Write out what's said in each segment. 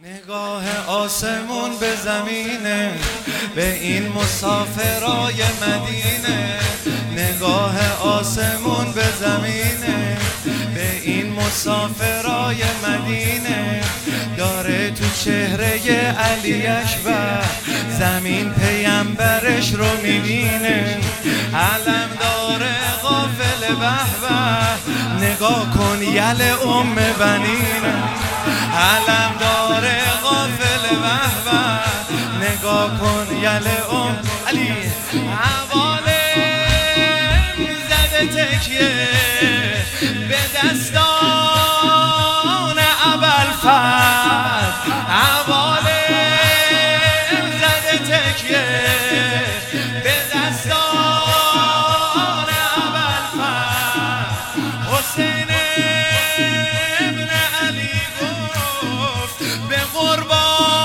نگاه آسمون به زمینه، به این مسافرای مدینه. نگاه آسمون به زمینه، به این مسافرای مدینه. داره تو چهره علی اکبر زمین پیامبرش رو میبینه. علم داره غافل به به، نگاه کن یل ام بنینه. علم داره غافل به به، نگاه کن یل ام علی. حوالم زده تکیه به دستان ابوالفضل. حوالم زده تکیه به دستان ابوالفضل. حسین ابن علی گفت به قربان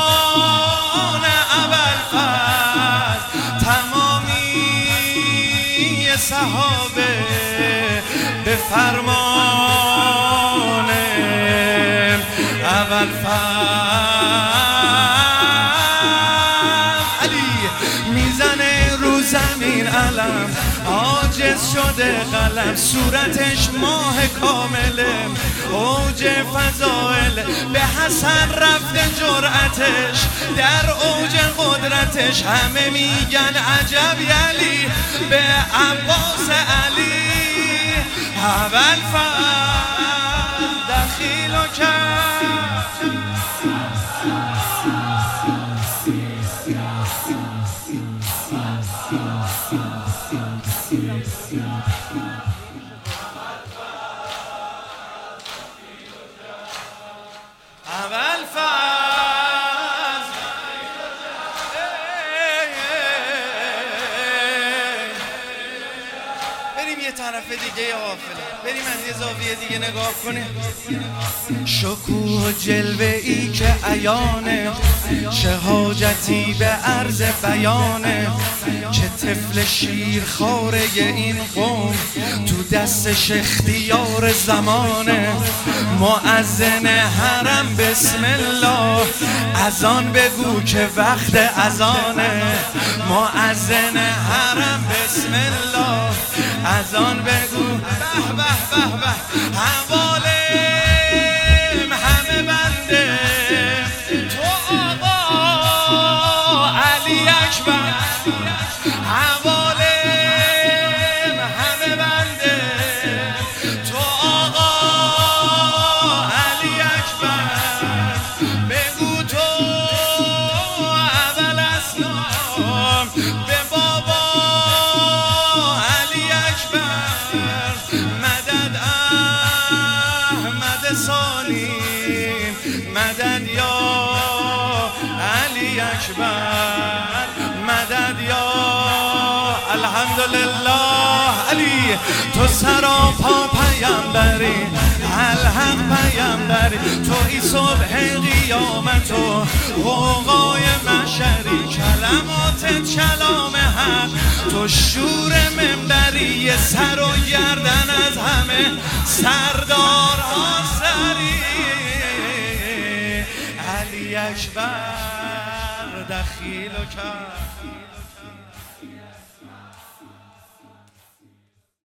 ابوالفضل. تمامی صحابه به فرمان ابوالفضل. علی میزنه رو زمین علم، عاجز شده قلم. صورتش ماه کامله، اوج فضائل. به حسن رفته جرأتش، در اوج قدرتش. همه میگن عجب یلی به عباس علی. ابوالفضل دخیل و کرد. بریم یه طرف دیگه غافله، بریم از یه زاویه دیگه نگاه کنیم. شکوه و جلوه ای که عیانه، چه حاجتی به عرض بیانه. که طفل شیرخواره این قوم تو دستش اختیار زمانه. مؤذن حرم بسم الله، اذان بگو که وقت اذانه. مؤذن حرم بسم الله، اذان بگو. به به به به. حوالم همه بنده تو آقا علی اکبر. حوالم همه بنده تو آقا علی اکبر. بگو تو اول اسلام به بابا علی اکبر. مدد احمد ثانی، مدد یا علی اکبر. مدد یا الحمدلله. علی تو سراپا پیامبری، الحق پیامبری. توی صبح قیامت و غوغای محشری. کلمات کلام حق، تو شور منبری. سر و گردن از همه سردارها سری. علی اکبر دخیل و کرد.